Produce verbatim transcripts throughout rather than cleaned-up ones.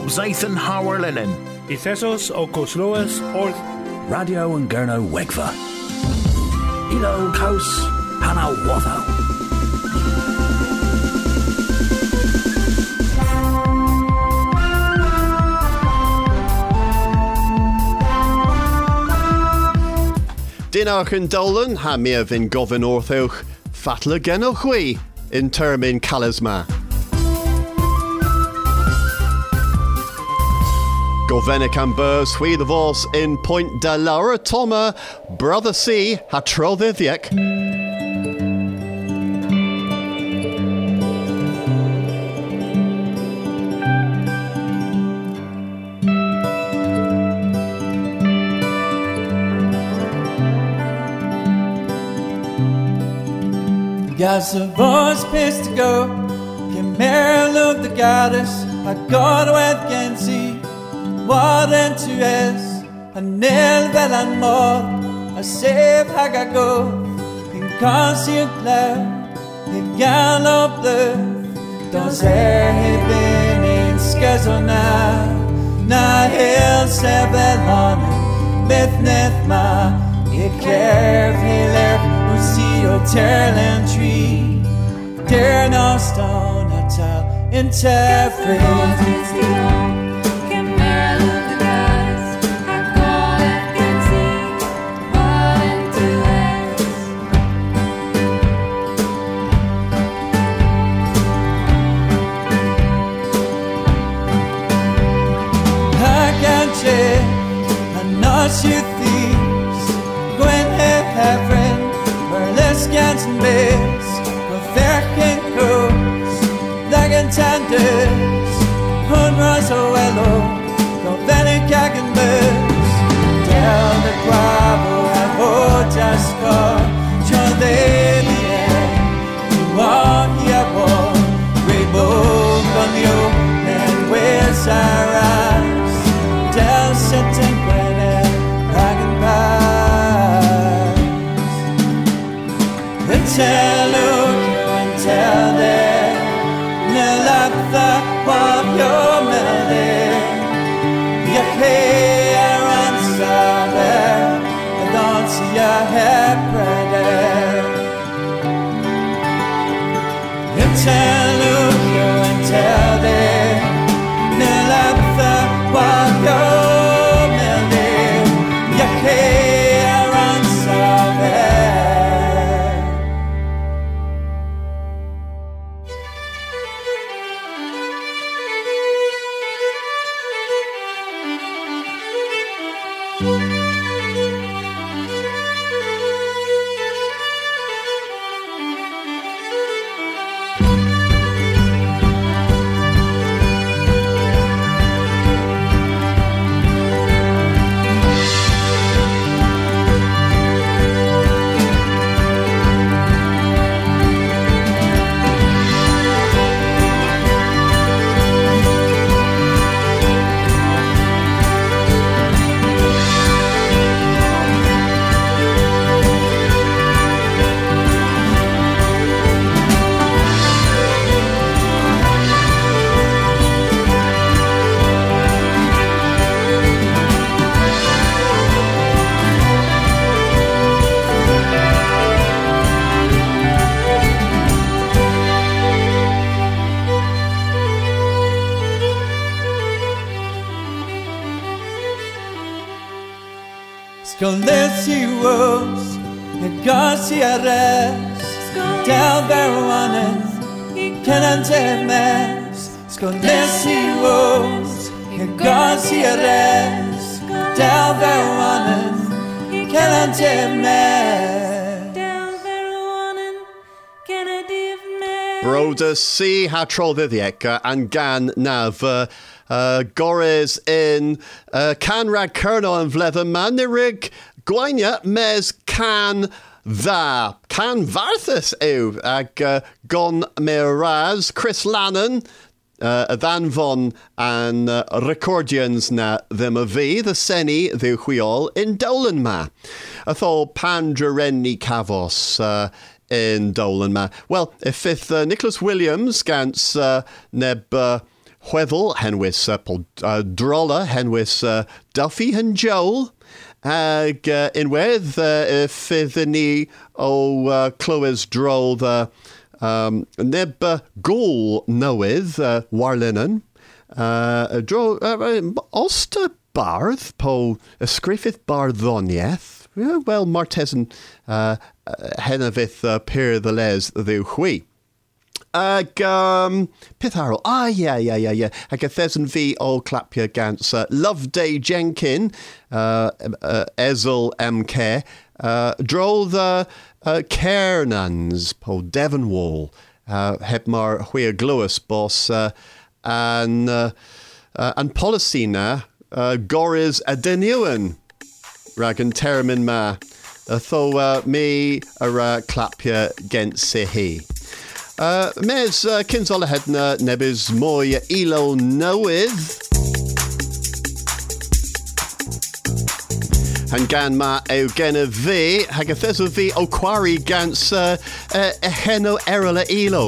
Zaith and Howard Linen. Ithesos o Cosloas or Radio and Gurno Wegva. Ilo Kaus Panawatho. Dinach yn Dolan, ha mi a fin gofyn orthwch, fatla genoch wi, in termin calasma. Gofenic am burs wi the vos in Point de Laura Toma, Brother C, ha troddiddiec. Gas a voice place to go. Can Mary love the goddess? I got with Genzi. What into es? A nail bell and more. A save hag I go. In constant cloud. In gallop the. Don't say he been in Skazo now. Na hill seven on. Beth ma. Ye care he left. See your Terland tree, dare no stone at all interpret. I can't change, I'm not you thieves, when have friends. Skans and bears, with their king coats, lagan tanders, hun rosoello, no valley cagan birds, down the guavo and hotasco, John Davian, you are here born, rainbow on you, and where's our eyes, down sitting when dragon pie. Tell you and tell them, no love the of your melody. You hear and solid, and don't see your head pretty. You tell you and tell them, no love the of your melody. You hear and solid. Scolesi rose, e così arrest, del veruanen, che non c'è mes. Scolesi rose, e così arrest, del veruanen, che non c'è mes. Del veruanen, che non c'è mes. Broda C ha troddiddiec and gan nav uh, uh, Gores in uh, Canrag Kerno and Vlether Manirig Gwainia mes can dda. Can Varthus ew ag uh, Gon Meraz Chris Lannan uh, a Ddanfon and uh, recordians na ddim a fi the seni ddiw chwiol in Dolan ma. Atho Pandrenni Cavos uh, in Dolan ma. Well, if fifth uh, Nicholas Williams gans uh, neb uh, Hweddle, henwys uh, pol uh, drola, henwys uh, Duffy and Joel. Ag uh, unwedd uh, ffydd ni o uh, clywys drol the um, neb uh, gŵl newydd uh, warlinan. Uh, dro, uh, osta bardd po ysgriffydd barddoniaeth. Wel, martesan uh, henafydd uh, pyr the les ddiw chwi. Ag, um, peth arall? Ah, yeah, yeah, yeah, yeah. Ag a thesan fi o clapia gans uh, Loveday Jenkin, uh, uh, Ezel M K, uh, dro the uh, Cairnans po Devonwall, uh, heb mar hwyr glywys bos, uh, and, uh, uh, and policy na, uh, Goris Adeniwan, rag an termin ma, uh, tho uh, me a uh, clapia gent sehi. Uh, mes uh, Kinzola Hedna nebys mwy ilo newydd. Han gan ma ew gen y fi, hag a theso fi o quarry gans uh, uh, e heno erol e ilo.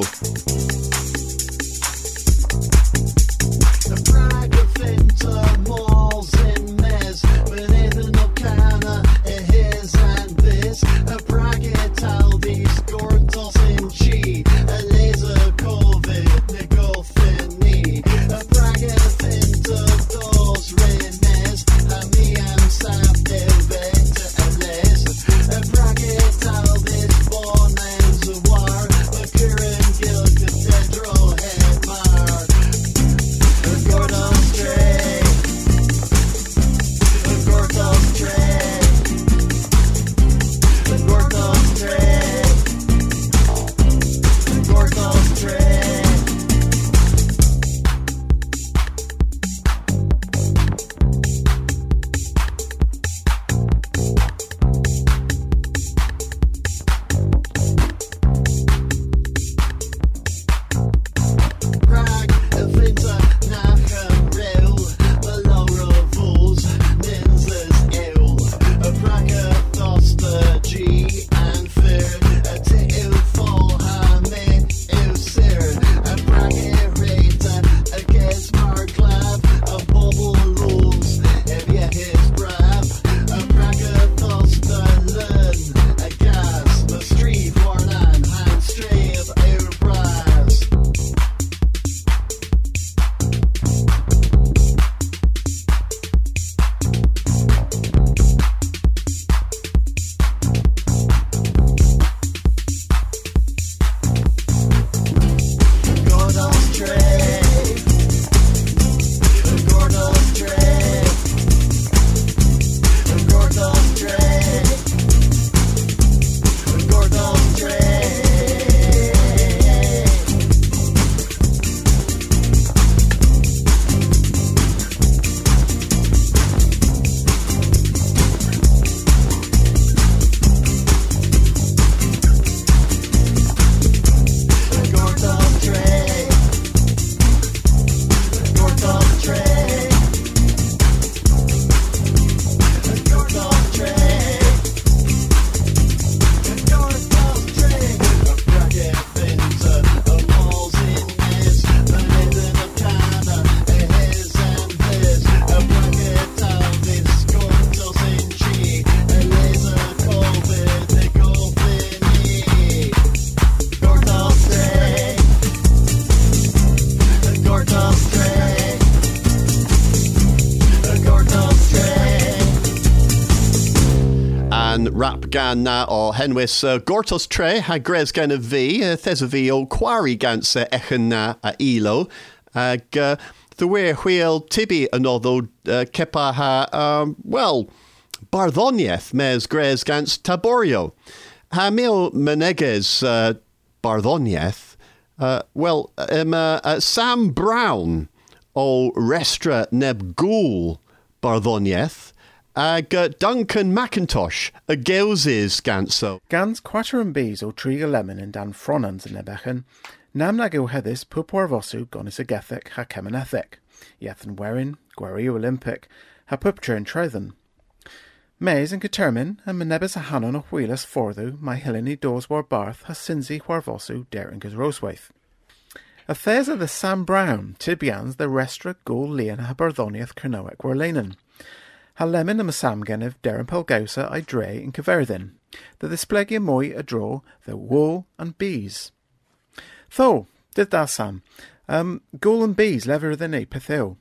Rap gan na o henwys uh, Gortos tre ha gres gan y fi, uh, thes y fi o quarry gans uh, echan na a ilo, ag uh, thwyr hwyl tibi yn oddo uh, cepa ha, um, well, barddoniaeth mes gres gans Taborio. Ha mil meneges uh, barddoniaeth, uh, well, um, uh, uh, Sam Brown o Restra neb gŵl barddoniaeth, ag uh, Duncan McIntosh a Gilses ganso. Gans quater and bees o triga lemon and dan fronans yn ebechen, nam nag yw heddys pwpwar fosu gonis a gethec ha cemanethec, yethan werin, gweri Olympic, ha pwptur yn treithen. Mes yn gytermin, a mynebys a hanon o hwylas fforddw, mae hilini dos war barth ha sinzi war fosu derin gys roswaith. A thesa the Sam Brown, Tibians the restra gul lian ha barddoniaeth Cernoec warlainen. Ha lemon am Sam genef derin pelgausa I dre in Cyferddin. The displegia moi a draw the wool and bees. Tho, did da Sam? Um, gul and bees lever than e pethill.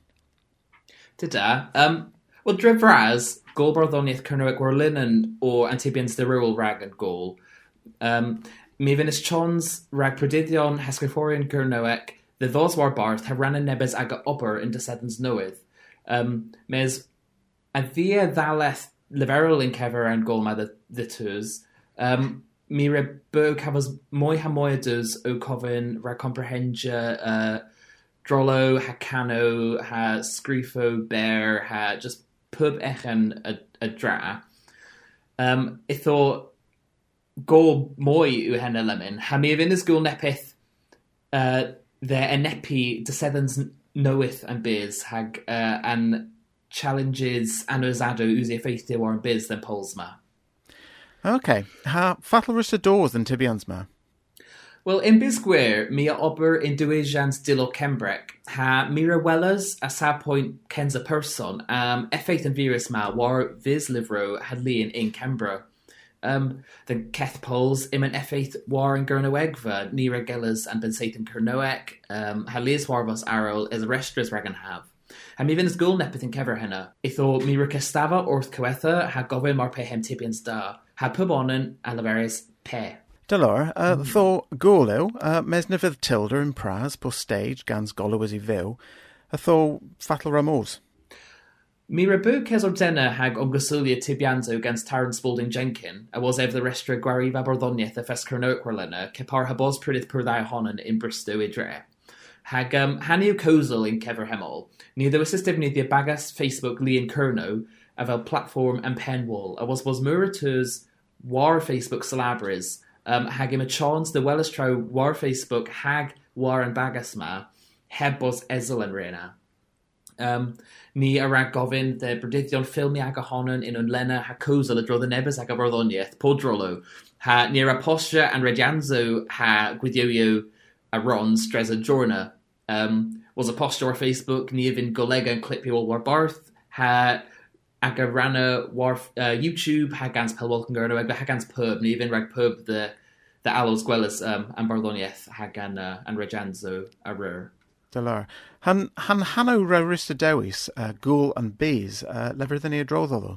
Did da? Um, well, drefraz, gul barddoniaeth Cernoec warlainen or Antibians the rural rag and gul. Um, Mi fy'n chons rag prodidion hesgrifforion Cernoec, the thos war barth ha ran nebes aga upper in desedens noeth. Um, mes a via dhaleth leverol in kever and golma the, the tus. Um, mi re bog havas moi ha moedus o cofin rag comprehensia uh, drolo ha cano ha scrifo bear ha just pub echen a, a dra. Um, I thought go moi yw hen lemon. Ha mi fynd ys gwl nepeth uh, the enepi desedens noeth and biz hag uh, and challenges anosado usi effeithio war and biz than pols ma. Okay. Ha fatalrus a doors than Tibians ma? Well, in Bisgwyr, mi a ober in diwysians dilo Cembrec, ha mira wellas a sa point kens a person, um, effeith and virus ma war vis livro had lian in Cembra. Um, the Keth Poles, im an effeith war in Gernowegva, Nira Gellas and Ben Satan Cernoec, um, ha lias warvos arol is a restras ragan have. Ha mi vyn ys gul nepeth in kever henna. Itho mi ricastava orth coetha ha gofyn mar pe hem tibians da, ha pubonen a laveris pe. Delor, uh, mm. tho golo, uh, mes nefydd tilder in pras po stage gans golo as I vil, a tho fatal ramos. Mi rebu ces ordena hag omgasulia tibianzo gans Taran Spalding Jenkin, a was ever the restra gwariva barddoniaeth a fes Cernoec warlena, cepar ha bos prydydd pwrdau honan in Bristow I dre. Hag um, hanniw cosal in kever hemol, ni ddo assistif ni the bagas Facebook Lian Cerno, a fel platform and penwall, a was bos muraturs war Facebook salabris, um, hag im a chance the wellis tro war Facebook hag war and bagas ma, heb bos ezel en rena. Um, ni a rag gofyn the bredithion ffilmi ag ahonon in unlena ha cosal a dro the nebys ag a barddoniaeth, podrolo. Ha ni a postia and redianzo ha gwydioio a ron stres a jorna. Um, was a posture ar Facebook ni even golega and clipio war barth ha ag a rana war uh, YouTube ha gans pelwolk and gerno ag ha gans pub ni even rag pub the the alos gwellis um, and barddoniaeth ha gan uh, and redianzo a rur. Delar. Han han hanno rarista dewis, uh, ghoul and bees, uh, lever than a drodolo.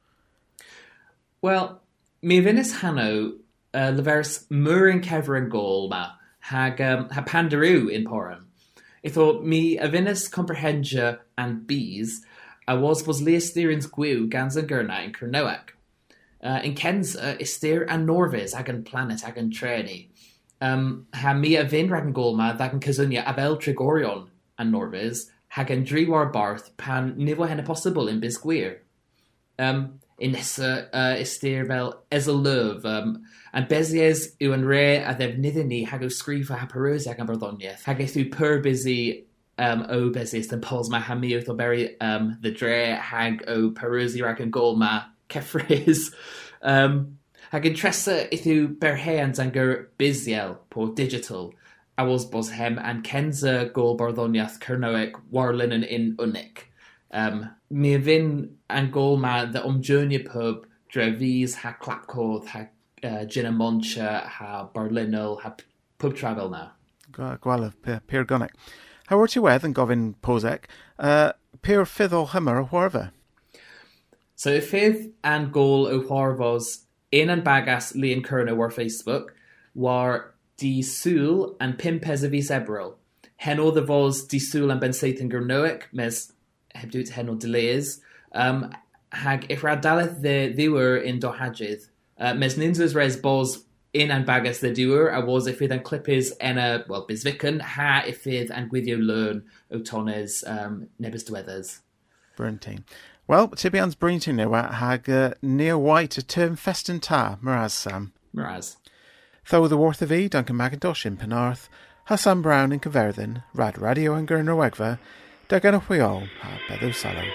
Well, mi vinis hanno uh, leveris murin kever and gol ma hag um, ha pandaru in poran. I thought mi a vinis comprehensia and bees a was was leastirins gwiw gans and gurna in Cernoec. Uh, in Kenza istir and Norvis ag an planet ag an treni. Um, ha mi a vin rag an golma ddag an cazunia abel trigorion and Norvis hag an driwar barth pan nivo hen possible in Bisgwyr. Um, in nessa uh, istir fel ezelöv um, and bezies yw an re a ddef nidden hag o sgrifa ha perosi ag an barddoniaeth hag eith yw per busy um, o bezies than pols ma ha mi o beri um, the dre hag o perosi rag an golma kefriz. Um, hag in tressa eith yw berheans an gur biziel po digital a was bos hem and kenza gol barddoniaeth Cernoec warlinen in unig. Um, mi vin an gol ma the omjonia pub drevis ha clapcodd ha uh, gin and moncha ha barlinol ha pub travel now. Gwal of Pier Gunnick. How are you with and govin posek? Uh, Pier Fithol Hummer o Huarva. So fydd an gol o Huarvos in and bagas Lian Cerno war Facebook war di sul and pimpez a vis ebril. Heno the vos di sul and ben Satan Gernoec mes hebdut heno delays. Um, hag if radaleth the ddiwer in dohadjith. Uh, mes ninzos res bos in and bagas the ddiwer a was if fydd an clipis enna, well, bisvican, ha if fydd an gwyddio learn o tones um, nebys dwedders. Bryntine. Well, Tibian's Bryntine now hag uh, near white a term festin ta, Miraz Sam. Miraz. Though the worth of E, Duncan McIntosh in Penarth, Hassan Brown in Cyferddin, Rad Radio and Gernowegva, Dagan of Wyol, ha Beddow Sallow.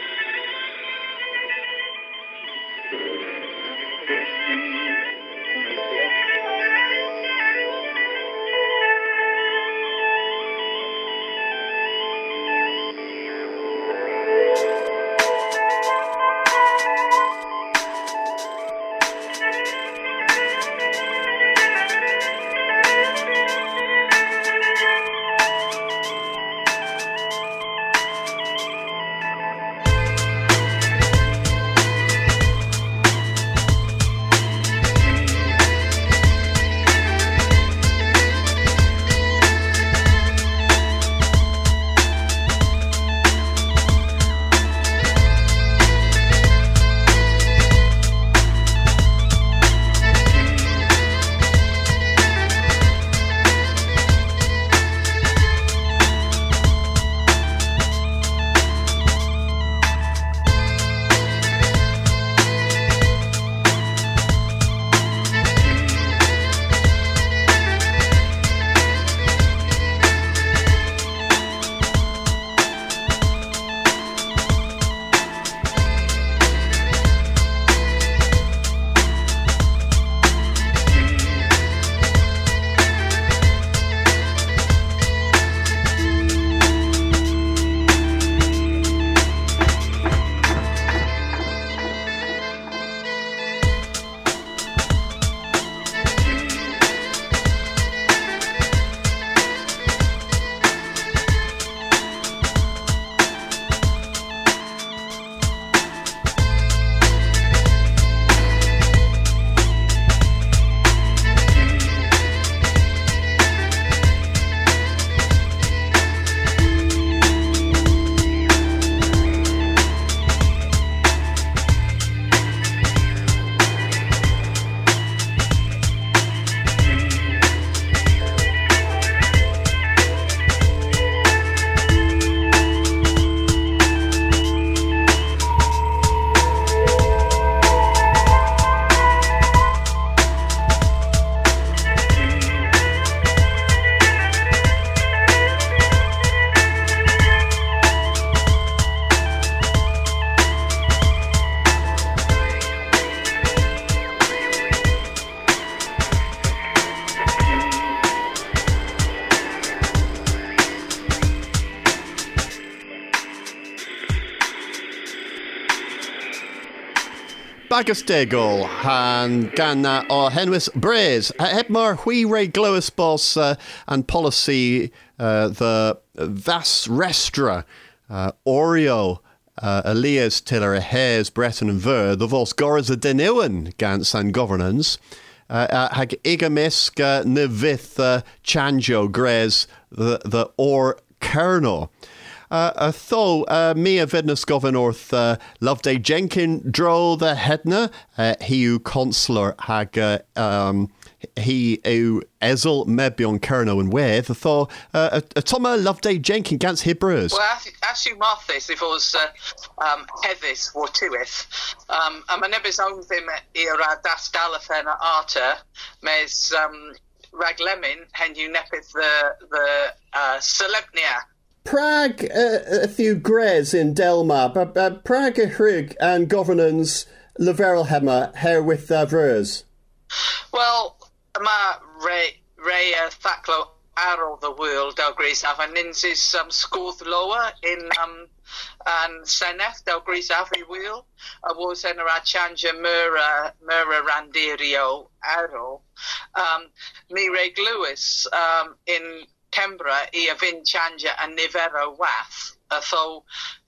bagus degol han gan na o henwys bres. Heb mar hui rei glywys bos uh, and policy uh, the vas restra uh, Oreo uh, Elias tiller a hares Breton and ver the vos goras a deniwen gans and governance. Uh, uh, hag igamisk uh, ne vith uh, chanjo gres the, the or kerno. Uh, uh, tho, uh, mi a vidnus gofyn wrth uh, Loveday Jenkin dro the hedna, uh, hi yw consular hag uh, um, hi yw esel mebion cerno yn wedd, tho, uh, a toma Loveday Jenkin gans Hebrews. Well, as, as you marthys, if os uh, um, heddys war tywyth, um, a ma nebys awn ddim i'r das dalafen a arta, mes um, rag lemon, hen yw nepydd the, the uh, Selebnia. Prague uh, a few gres in Delmar, but uh, Prague a hrig and governance leverel hema here with uh, Vrers. Well, ma re re uh, thaclo arol the world del gris af and ninsis um scoth lower in um and seneth del gris af I wheel a was en a chanja mura mura randirio arol um mi reg Lewis um in Kembra I a vin chanja and nivero wath a tho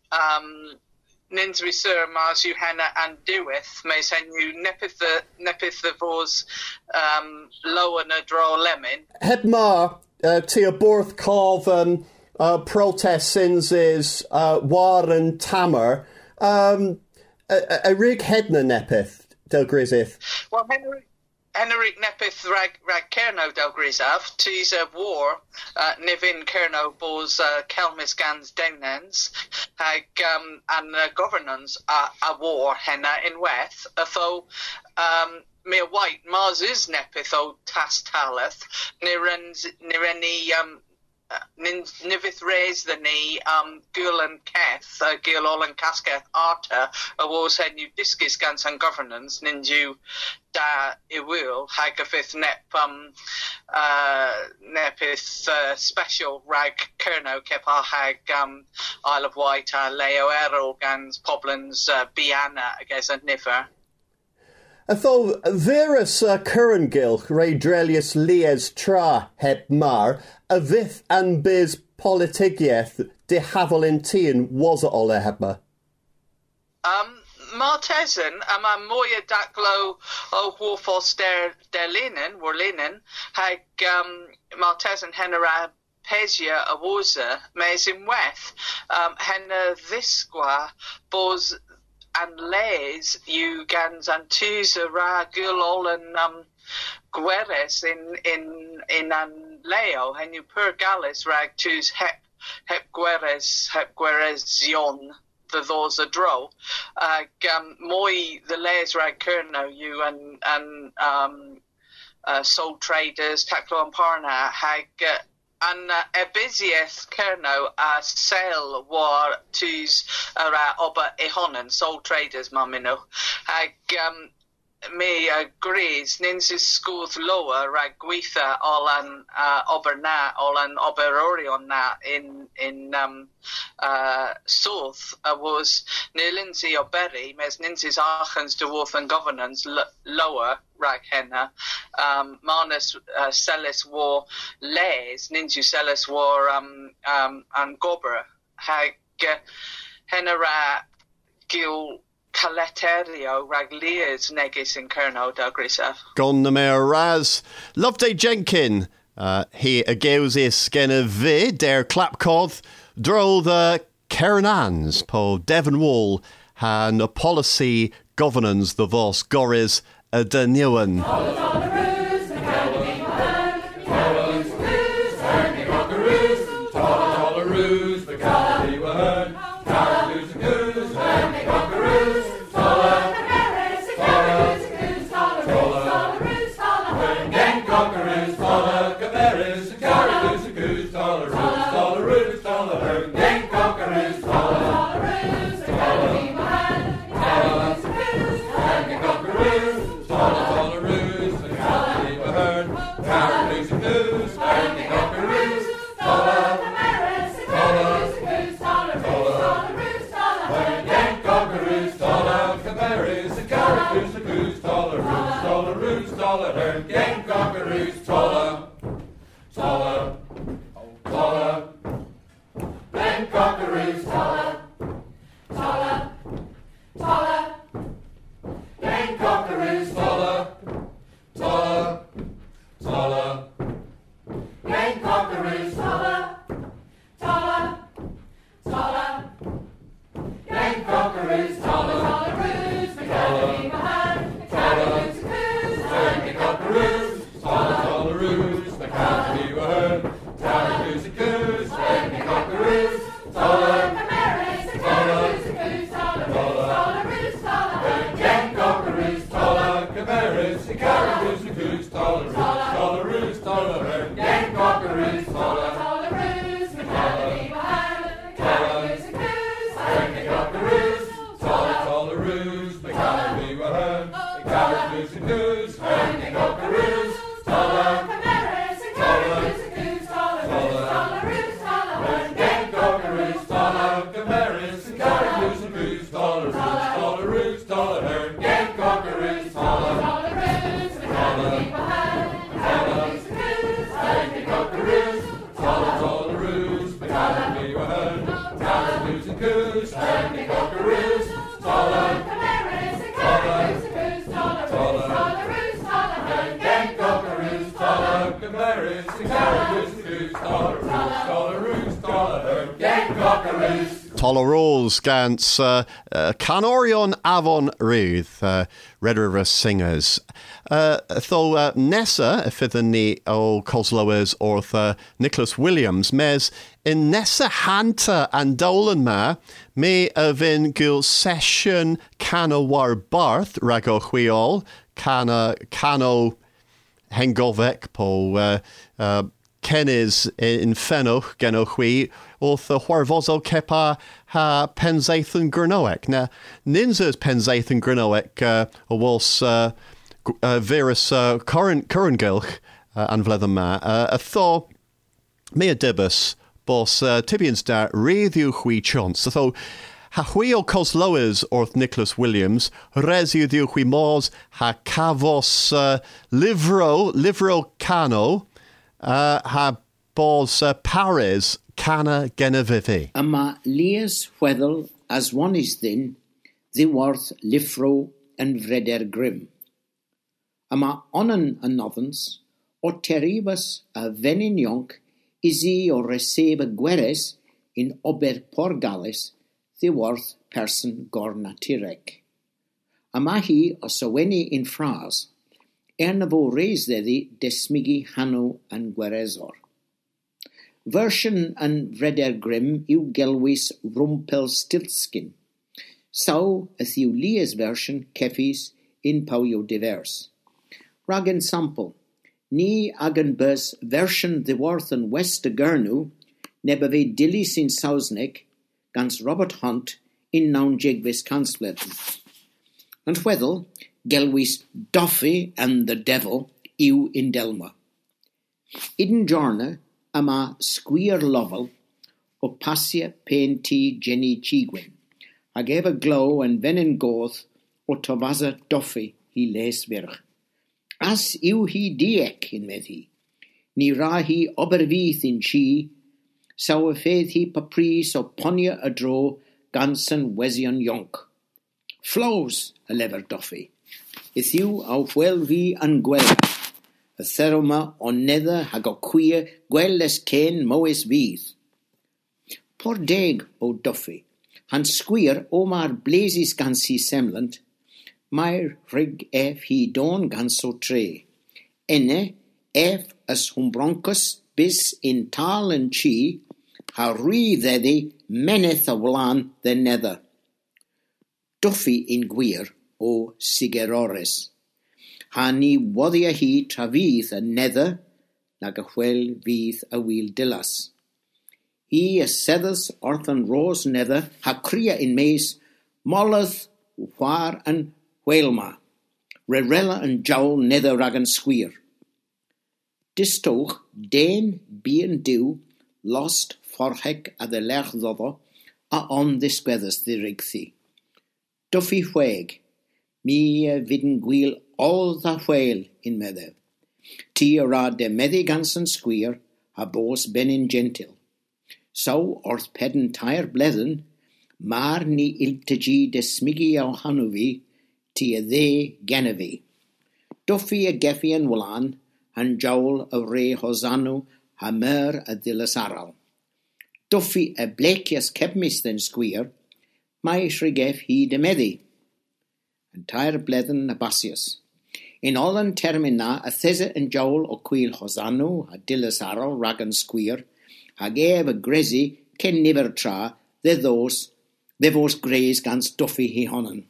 um nins reser mars you henna and doeth may send you nepith the nepith the vos um lower na draw lemon Hebmar uh, to a borth call um uh, protest sins is uh, war and tamer um a, a rig hedna nepith del grisith. Well, Henry Henrik nepith rag rag Kerno del Grisav, tis a war, uh, nivin Kerno bos uh, Kelmis gans denens, hag um, and uh, governance a, a war henna in weth, atho um, mere white Mars is nepith o tas taleth, nirens nireni um nivith raise the knee um gul and keth uh, gul all and casketh arta a wars hen you discus gans and governance ninju da iwil hag a fifth nep um uh nepith uh, special rag kerno kepa hag um Isle of Wight uh, leo erol gans poblins uh, biana I guess and niver. Atho verus uh, Currengil Ray Drelius Lies Tra heb mar a vith and biz politigieth de havelintien was all a hebma. Um Martesan am a moya daclo o warfos der der linen were linen hag um Martesan henera Pesia a wosa mes in weth um henna visqua bos and lays you gans and tusa ra gul and um gueres in in in an leo and you per gallis rag tus hep hep gueres hep gueres zion the those a draw uh um moi the lays rag kerno you and and um uh soul traders taclo and parna hag uh, and uh, ebisieth kerno a sale war tus ara oba ehonen soul traders mamino hag um me agrees ninsis schools lower rag gwitha all an uh, ober na all an oberorion na in in um uh south uh, was near Lindsay or Berry mes ninsis achens de wolf and governance l- lower rag henna um manus uh, celis war lays ninju celis war um um and gobra hag uh, henna ra gil Caleterio ragliers negis in Kerno del Grisaf. Gon na mare raz. Loveday Jenkin. Uh, he ageus is gena vid der clapcoth. Dro the Kernans po Devon Wall han a policy governance the vos goris a de newen. taller hern, gang cockaroos, taller, taller, taller, gang cockaroos, taller, taller, taller, gang cockaroos, taller, taller, taller, gang cockaroos, taller, taller, taller, gang cockaroos, taller, taller-roos, the canopy behind, the cockaroos, the coos, the cockaroos, taller, taller-roos, the canopy behind, cockaroos, the coos, the cockaroos, taller, camaras, the cockaroos, the coos, taller-roos, taller-roos, taller, gang cockaroos, taller, camaras, the cockaroos, the coos, taller-roos, taller-roos, taller, gang cockaroos, taller, taller-roos, the canopy behind, the cockaroos, the coos, the cockaroos, taller, taller-roos, the canopy behind, the cockaroos, the coos, the cockaroos, taller, camaras, the cockaroos, the coos, taller-roos, taller-roos, taller, gang cockaroos, taller, camaras, the cockaroos, the coos, taller-roos, taller-roos, taller, gang cockaroos, taller, taller-roos, the canopy behind, the cockaroos, the coos, the cockaroos, taller, taller-roos, the canopy behind, the cockaroos, the coos, the cockaroos, taller, camaras, the cockaroos, the coos, taller-roos, taller-roos, taller, gang cockaroos, taller, camaras, the cockaroos, the coos, taller-roos, taller-roos, taller, gang cockaroos. Tolerose gans uh, uh, Canorion Avon Ruth, uh, Red River Singers. Uh, though uh, Nessa, fydden ni o Coslowers orth uh, Nicholas Williams, mes in Nessa Hanta and Dolan ma, me a vin gul session cana war barth rago chwiol, cana cano hengovec po uh, uh, Kenis in Fenoch genochwi orth the Huarvozo kepa ha Penzaithan Gurnoek. Na Ninza's Penzaithan Gurnoek uh, was uh, uh, Verus uh, Curran Currangilch uh, and Vletherma. Uh, a thaw me a dibus bos uh, Tibians da redhu hui chance. So ha hui o Cosloes orth Nicholas Williams, resu diu hui mors ha cavos uh, livro livro cano. Uh, ha bos uh, Paris cana genevivi. Yma lias chweddol as one is din, ddiworth Liffro and Vreder Grimm. Yma onan a novens, o teribus a venin yonk, isi o reseba gweres in ober porgales, ddiworth person gorna tirek. Yma hi o saweni in fras, Ernavo reis deddi desmigi Hanno and Gwerezor. Version and Vreder Grimm yw gelwis Rumpelstiltskin. Sau yth yw Lias version kefis in pauio divers. Ragen sample, ni agen bus version ddiworth and West Gernu, nebave dilis in Sausnek, gans Robert Hunt in naun jegvis kansbleten. And whethel, gelwis Duffy and the Devil yw in Delma. Idyn jorna yma squeer lovel o passia pen ti Jenny Chigwin, ag ef glow and venin goth o Tovasa Duffy hi les virch. As yw hi diec in med hi, ni ra hi obervith in chi, saw a fedd hi papris o ponia a dro gansen wesion yonk. Flows a lever Duffy. Ith yw au fwel vi an gwel, a theroma on nether hag o queer gwel les ken moes vydd. Por deg o Duffy, han squeer omar blazes gan si semlant, mair rig ef hi don gan so tre. Enne, ef as humbroncus bis in tal and chi, ha ri theddi meneth a wlan the nether. Duffy in gwir o Sigerores. Ha ni waddia hi tra fydd a nether, nag a chwel fydd a wyl dilas. Hi a seddys orth an ros nether, ha cria in mes, molydd, war an whalma, rerella an jowl nether rag an squeer. Distoch, den bien diw, lost forhec a the lech ddoddo, a on ddisgweddys ddirigthi. Duffy chweg, mi a vidden gwil all the whale in medde. Tí ra de meddi gansen squeer, a bos benin gentil. So orth pedden tire bledden, mar ni iltegi de smigi au hanuvi, tí a they genevi. Duffy a geffi an wulan, and jowl a re hosanu, ha mer a dillas aral. Duffy a blekias kebmis den squeer, mai shrigef he de meddi. And tire bledden a basius. In allen termina a these and jowl o quil hosanu, a dillas aral ragan squeer, a gave a grezi ken niver tra, the those, the vos greys gans Duffy he honnen.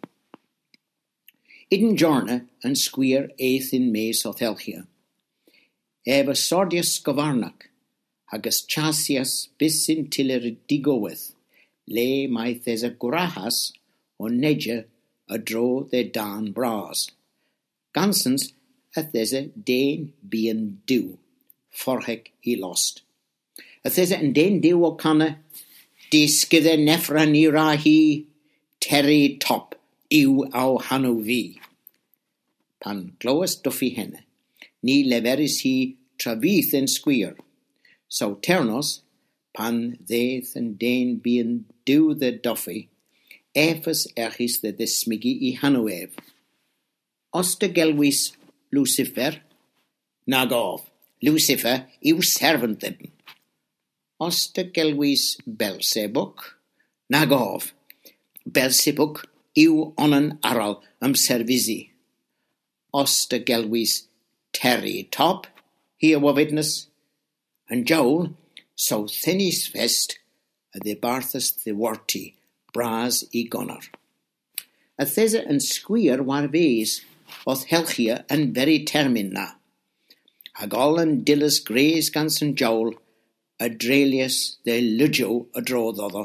Idin jorna and squeer eighth in mes o thelchia. Eva sordius govarnak, agus chasias bis in tiller digoweth, le mai thesa grahas o neja a dro de dan bras. Gansens a thesa dain bien du, forhek he lost. A thesa and dain du o canna, diskide nefra nira he, terry top, iw au hanu vi. Pan gloas Duffy henne, ni leveris he travith en squeer. So ternos, pan theth and dain bien du the Duffy, efes erchis the de smigi I hanuev. Oste gelwis Lucifer, nagov, Lucifer iw servant them. Oste gelwis Belzebuk, nagov, Belzebuk iw onan aral am servisi. Oste gelwis Terry top, here were witness, and Joel, so thinnis vest, the barthas the worty, bras I gunner. A thesa and squeer war ways, oth helchia and very termina. Agol and dillas greys gans and Joel, a drelius de lujo a draw other.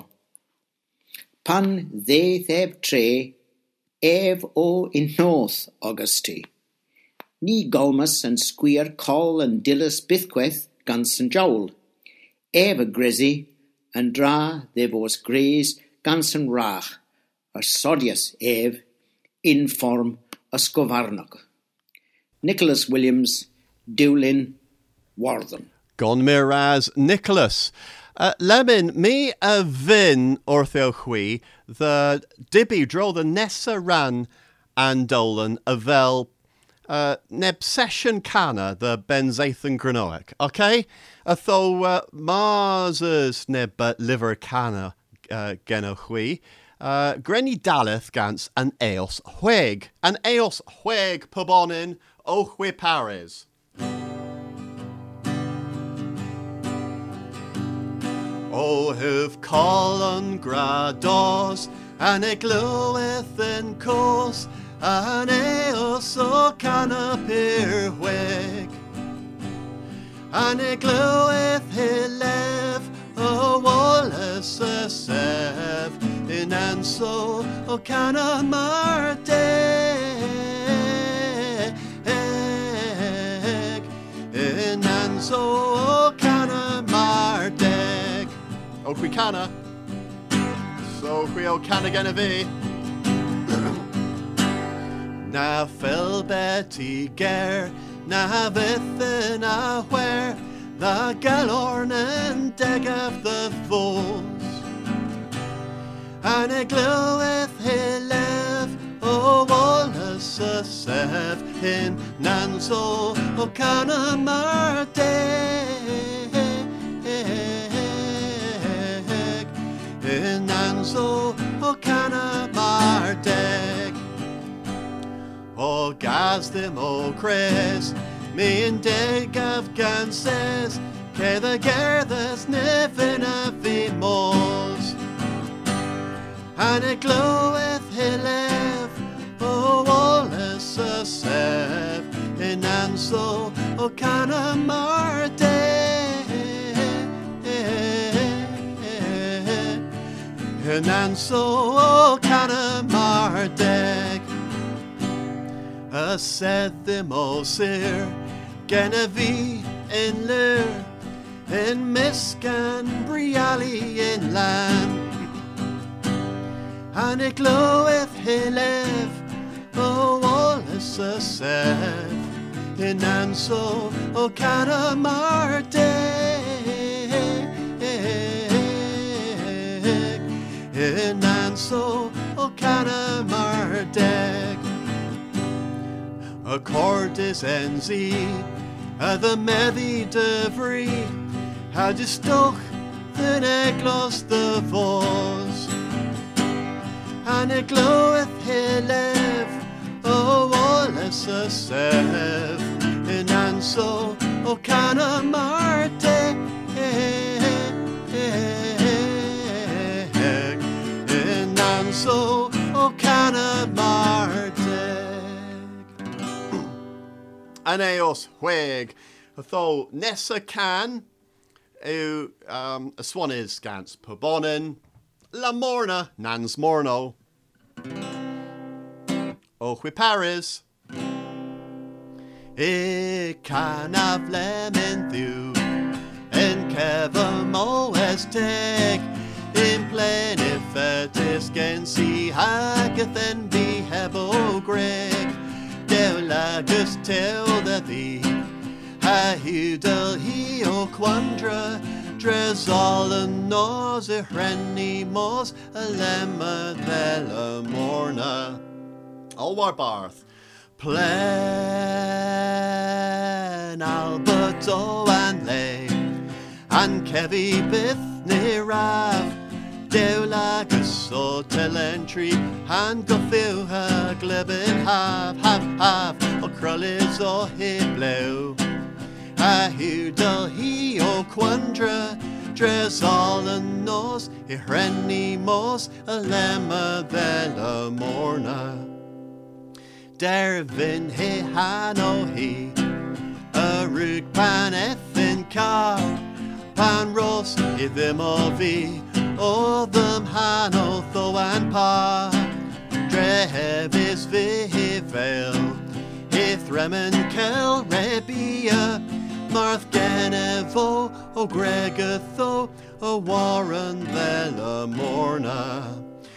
Pan they theb tre, ev o in north Augusti. Ni golmas and squeer call and dillas bithqueth gans and Joel. Ev a grezi and dra they vos greys gans and rach, a sodius ev in form a scovarnock. Nicholas Williams, Dewlin, Warden. Gon miraz Nicholas. Uh, Lemon, me a vin orthel hui, the dibby draw the Nessa ran and Dolan a vel uh, neb session canna the Benzathan Granoic. Okay? A tho uh, Mars's neb liver canna uh, gena hui. Uh, Grenny Daleth gans an eos hueg. An eos hueg pubonin o hui pares. O huf colon grados, an e glyweth yn cos, an eos o canapir weg. An e glyweth hilef, o wallace a sef, in anso o canamar deg. In anso o canamar deg. O qui canna, so qui o canna gonna be. Na fel Betty ger, na vithin a where, the galorn and deg of the foals. And a gloweth hilef, o wallace a sef, in nanso o canna mar deg. In anso o canna mar deg. O gas them o cres, me and deg of gan says, ke the ger the sniffin of the moles. And it gloweth hilef, o wallace a sef, in anso o canna mar deg. And anso canna mar deg. A said them o sir, Genevieve in Lur, in Miscan Briali in land. And it gloweth hilef, o wallace sa sef in anso o cana mardeg in anso o cana mardeg a cordis enzi a the meddy devry had you stoch the neglos the vos and it gloweth he lev o wallace a sev in anso o cana marte in anso o cana marte Aneos Huig, tho Nessa can, u um, a swan is scants Pobonin, La Morna, Nans Morno, O Whiparis, E can have lemon thu, en Kevamo Esteg, in plenifetis gen si Hagathen be Hebo Greg. Lagus tell the thee, Hahudel he o quandra, Drezolan nos a hrenimos, a lemma vela morna. Alwar Barth, Plan Alberto and Lay, and Kevi Bithni Rav. Deulagus o telentry and go fill her glebin half half half o crullis o hibleu a hudel he o quandra dres all and nos I hrenimos a lemma vela morna dervin he hano he a rug pan effin car pan ros I them of e O them hano tho and pa Drevis vihivel Ithremen kel rebia Marth genevo O gregatho O warren vela morna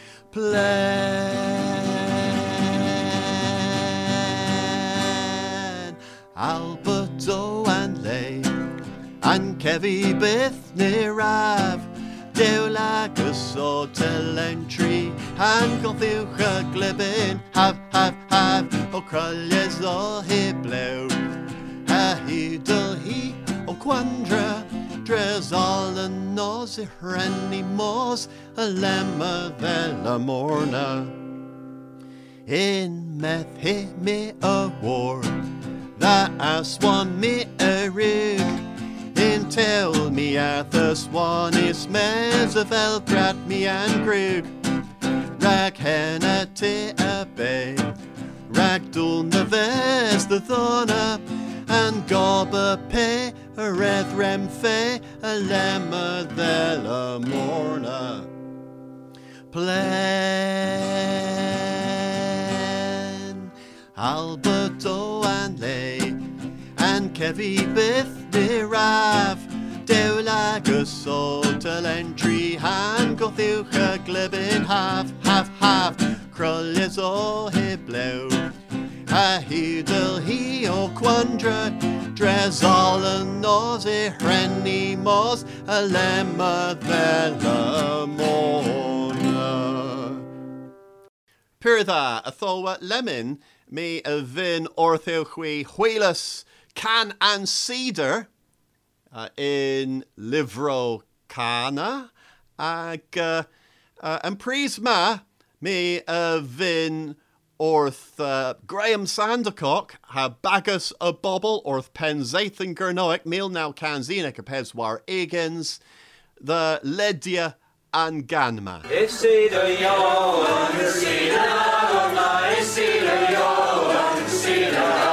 Plan Alberto and lay And Kevi Bithni Rav Deulagus o telentry and gothucha glibin have have have o crulles o hibleu a hudel he o quandra dres all and nos I hrenimos a lemma vela morna in meth he me a war that aswan me a rig in tell me at the swan is mes of Elbrat me and Krug Rag henna te a bay Rag dul na ves the thona and goba pe a rethrem fe a lemma vela morna Plan Alberto and lay and Kevi Bithni Rav Deulagus o telentry and gothucha glibin half half half crulles o hibleu a hudel he o quandra dres all and nos I hrenimos a lemma vela morna Pirtha a thoa lemon me a vin orthilchwi huilas can and cedar uh, in livro cana ag uh, uh, and prisma me a vin orth uh, Graham Sandercock ha bagus a bobble orth Penzathan Gurnoic meal now canzina capeswar egans the Ledia and Ganma. Cedar yo and cedar my cedar yo and cedar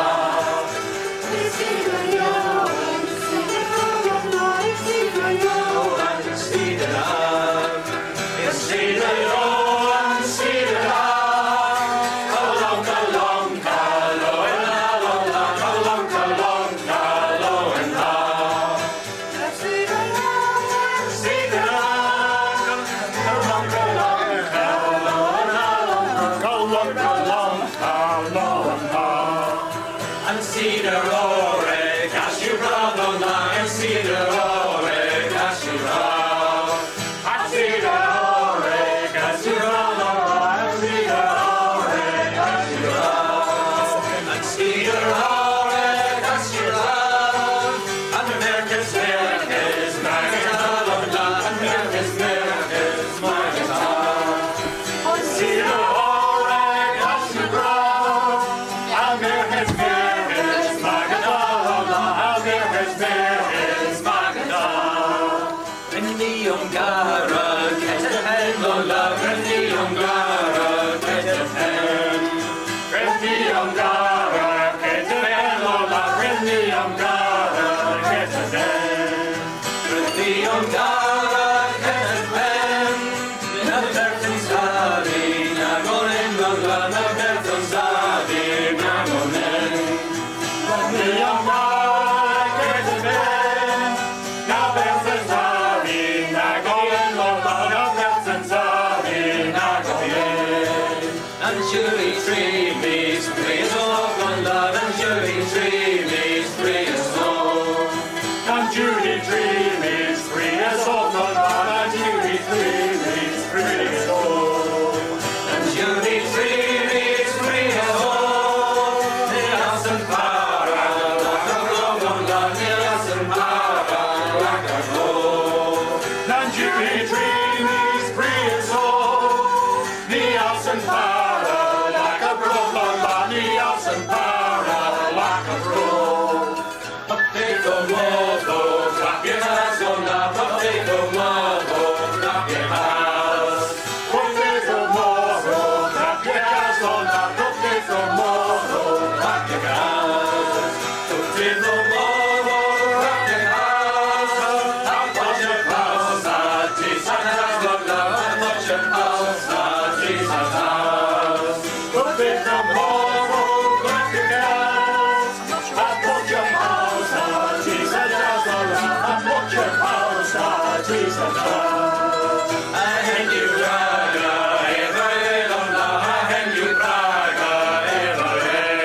and Julie tree meets free as all one love, and Julie tree meets free as all. And Julie tree meets free as all one love, and Julie tree meets free as all. And Julie tree meets free as all. The house and para, like a roll on love, the house and para, like a roll. And Julie tree meets free as all. The house and para, like a roll on love, the house and para, like a roll. Potato moto, clap your hands on that potato moto, clap your hands. Potato moto, clap your hands on that potato moto, clap your hands. Potato moto, clap your hands. And put your pals at Jesus has got love, and put your pals at Jesus has. Potato moto, clap your hands. And put your pals at Jesus has got love, and put your pals at Jesus has. And you Praga, ever on love, and you Praga, ever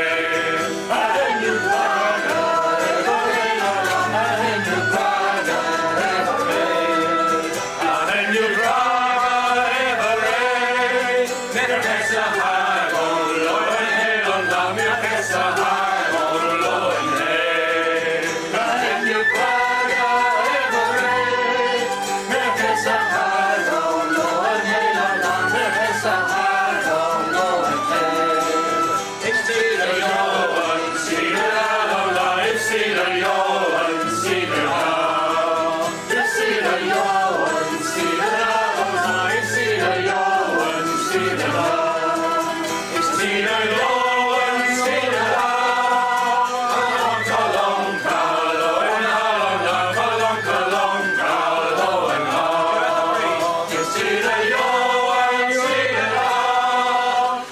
and you Praga, ever on love, and you Praga, ever and you Praga, ever Mer hälsa här och loven on love, mer hälsa här och loven and you Praga, ever mer hälsa här och loven hela land, mer hälsa här och loven It's Cedar Johan, Cedar alla, it's Cedar Johan, Cedar alla. It's Cedar Johan, Cedar alla, it's Cedar Johan, Cedar alla. It's Cedar Johan, Cedar alla. Kalong, kalong, kalong, kalong, kalong, kalong, kalong. It's Cedar Johan, Cedar alla.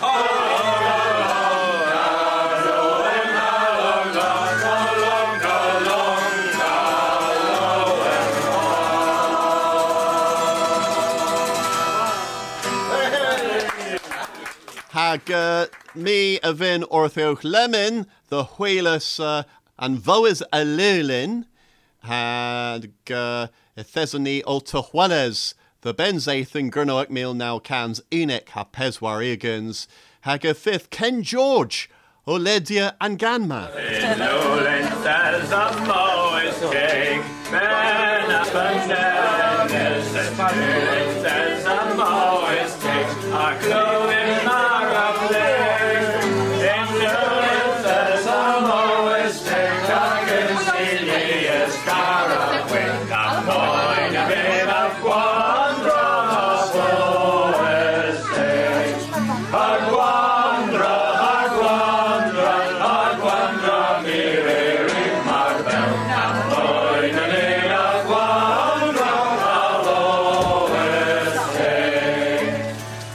Hag uh, mi a vin orthioch lemon, the wheelus uh, and voas a lulin, hag uh, ethesony oltuhueles, the benzaith and gurnoak meal now cans enoch ha peswarigans, hag a fifth Ken George, Oledia and Ganma. Lowland says I'm always king, man up and down is the Lowland says I'm always king, I glow in my roughly. In Lowland says I'm always king, I can see me as Caraway. I'm going a bit of Quandra, always king. Arguandra, Arguandra, Arguandra, Miri, Marbel, I'm going a bit of Quandra, always king.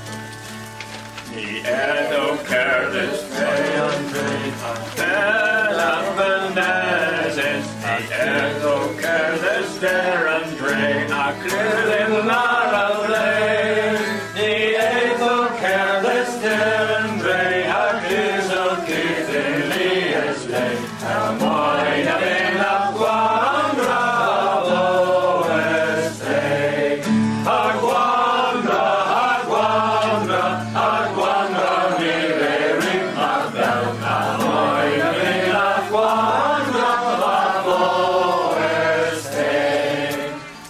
The air don't care this way on tree, fell up and as it's the air don't care this there and drain, I clear in Maravlay. The air don't care this there and drain, I clear so keep in Leah's lane. I'm going up in a Quandra, always stay. Arguandra, Arguandra, Arguandra, me ring my bell. I'm going up in a Quandra, always stay.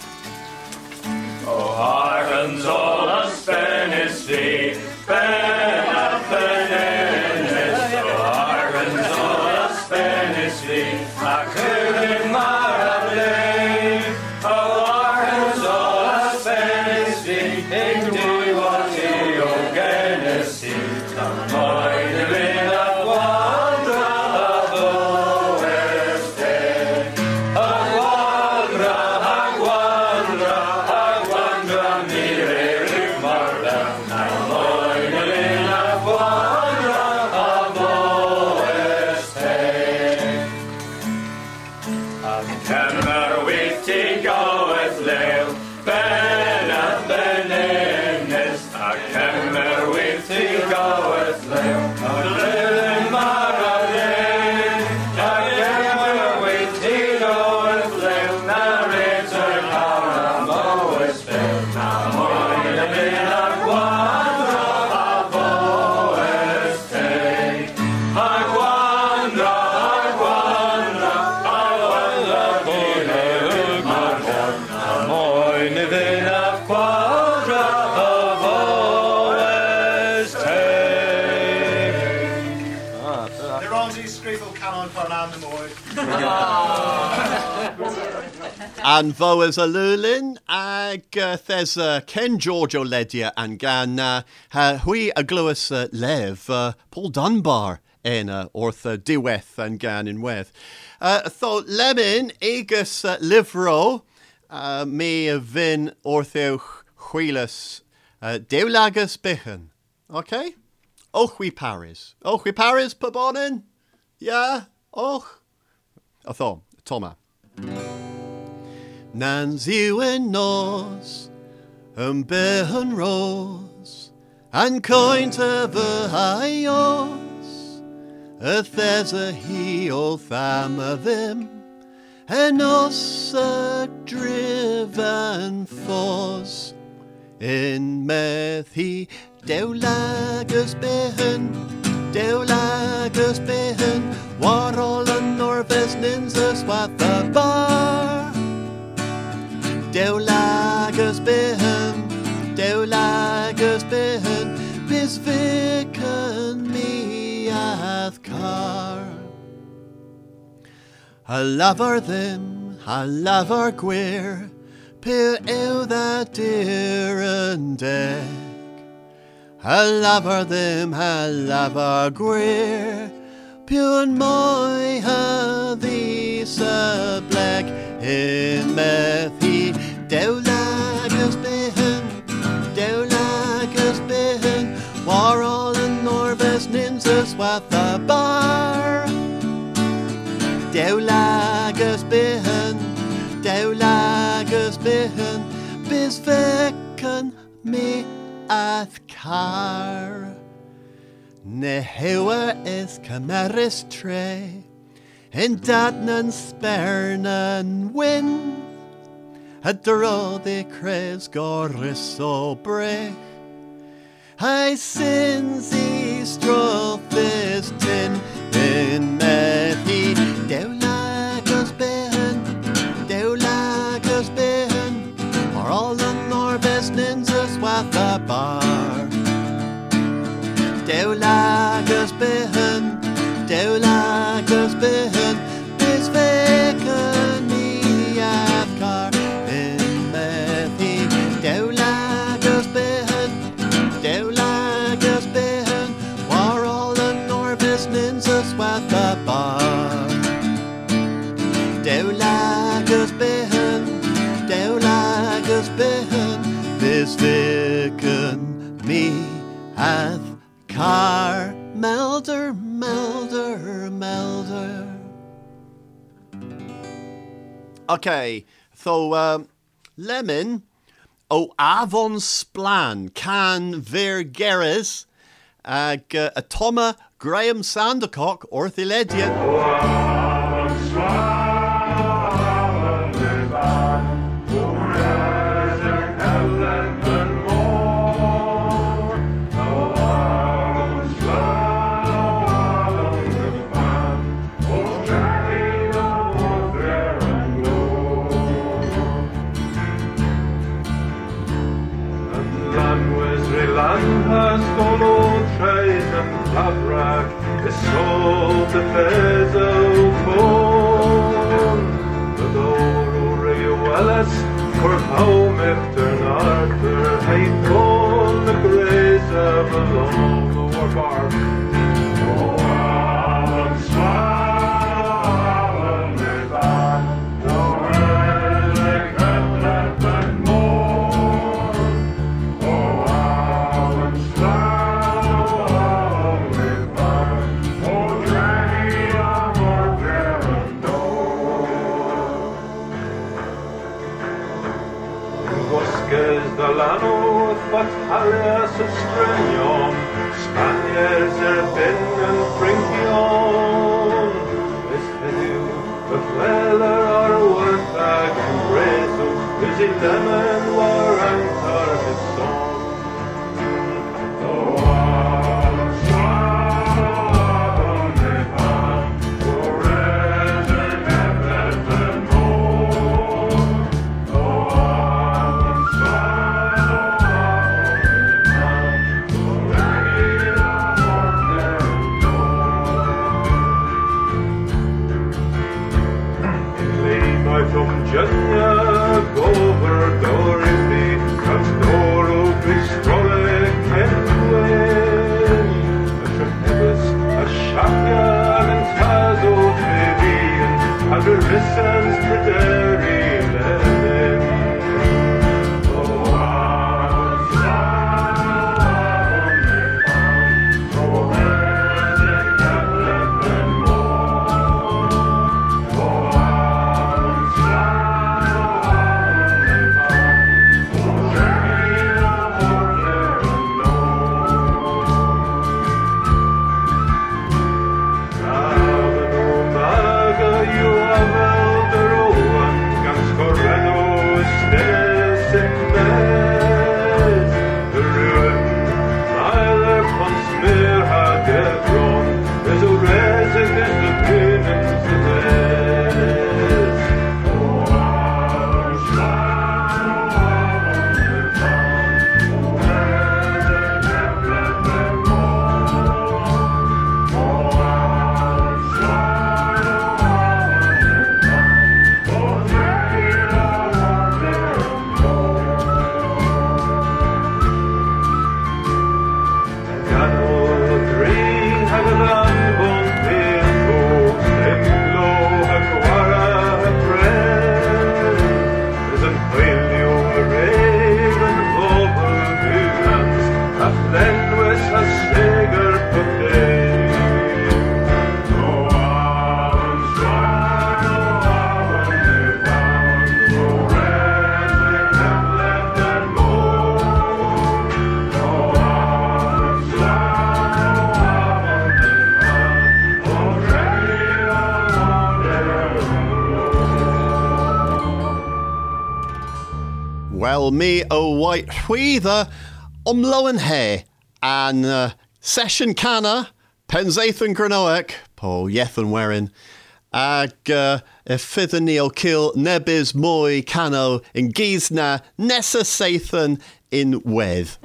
Oh, hearken's all a Spanish sea, Ben up and in it. Oh, hearken's all a Spanish sea, I could in Maravlay. Oh, hearken's all a Spanish sea, in do what you can see. I'm going to be a Quandra, always stay. A Quandra, a Quandra, a Quandra, me ring my bell. I'm going to be a Quandra, always stay. An fawys a lwlyn ag uh, thes uh, Ken George o Ledia and gan uh, uh, hui a glywys uh, lef uh, Paul Dunbar en uh, orth uh, diweth and gan in weth. Uh, tho lemon egus uh, livro uh, me a vin ortheo chwilus uh, dewlagus bichen. Okay? Och we Paris. Och we Paris pabonin? Yeah? Och? A tho, Toma. Nan ziwen nos, um behen ros, and coint of a hios, a thes a he o tham of him, and os a driven thos, in meth he dewlagus behen, dewlagus behen, war all an norves ninzas wat the bar. Dewlagus behen, dewlagus behen, bis viken me ath car. A lover them, a lover queer, peer ew that dear and deck. A lover them, a lover queer, pew moi ha these a black in methi. Dewlagus behen, dewlagus behen, war all in norves ninzas wat the bar. Dewlagus behen, dewlagus behen, bis vecken me ath car. Ne hewa is cameris tre, en datnan spernan win. A dro de cres goris o brech. I sins e strophis tin in methi. Dewlagus behen, dewlagus behen, or all the norves ninzas wath the bar. Dewlagus behen, dewlagus behen, bis veken me ath car. Dewlagus behen, dewlagus behen, war all the norves ninzas wat the bar. Dewlagus behen, dewlagus behen, bis viken me ath car. Melder, melder, melder. Okay, so um, lemon. O avon splan can ver geres ag uh, atoma Graham Sandercock orthiledia. O avon splan liban, o resin helen and more. O avon splan, o avon liban, o strani o there and Lan Wesley Land has gone on trade and fabric is sold to fez of phone. The door Ray Wallace for home after Arthur had gone the grace of a long war bar. Oh, Alan Swan, Alan Levan, no Wesley Catlett and more. The Lano, but Alias Estrenion, Spaniards are Ben and Frinkion. This video, the Feller are worth bag and Rezo, Busy Lemon, War and Tar his song. Well, me o white wheather umloen he and uh, session canna Penzaethan Granoic po yethan werin ag uh, e fydden ni o kill nebys moi cano in gisna nessa Sathan in wedd.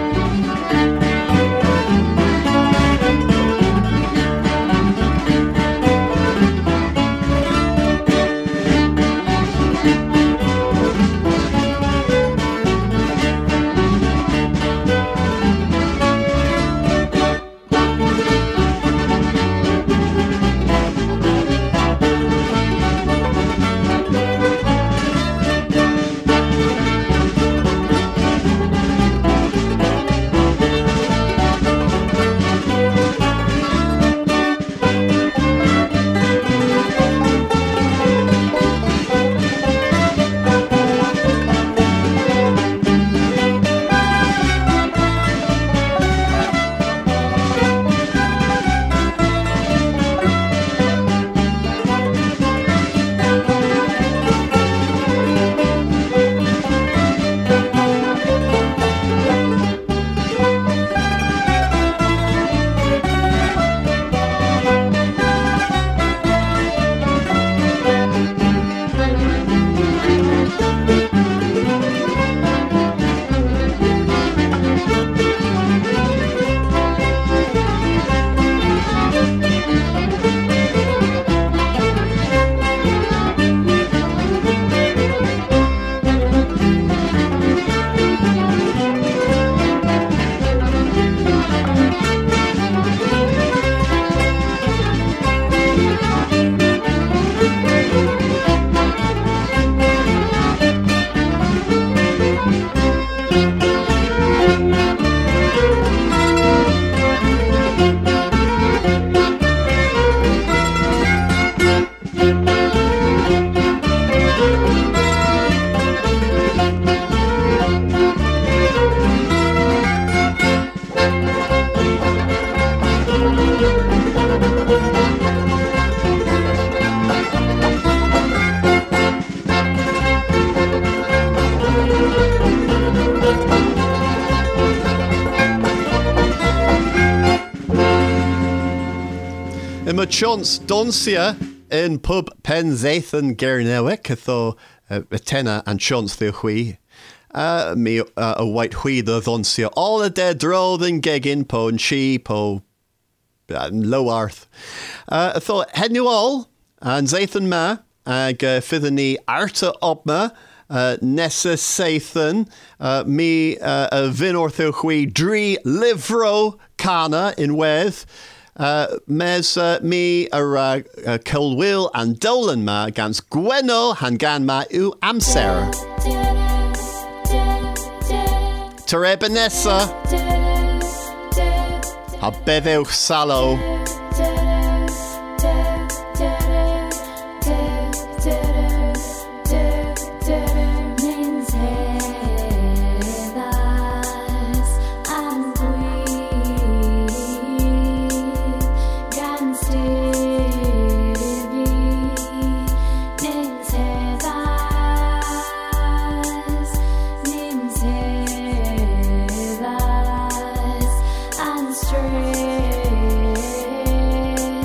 Im a chance Donsia in pub Penzaethan Gernewick, tho uh, tenna and chance the hui. Uh, me uh, a white hui the Donsia, all a dead road and geggin po and she po uh, low arth. Uh, tho head new all and Zathan ma ag uh, fithani arta opma. Uh, Nessa Sathan, uh, me uh, a vin ortho hui dri livro kana in weth. Uh, mes uh, me a uh, uh, Kilwill and Dolan ma gans Gweno han gan ma u amser. Terebenessa a bedewch salo. Straight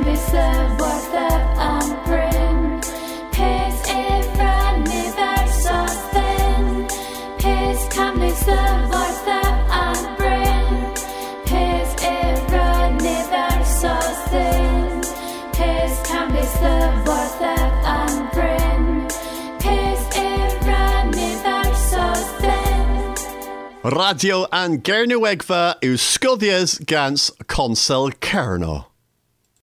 Cambys y borthaf am bryn, pes efra nifer sostyn, pes Cambys y borthaf am bryn, pes efra nifer sostyn, pes Cambys y borthaf am bryn, pes efra nifer sostyn. Radio an Gernywegfa yw Sgwddias gans Consel Cerno.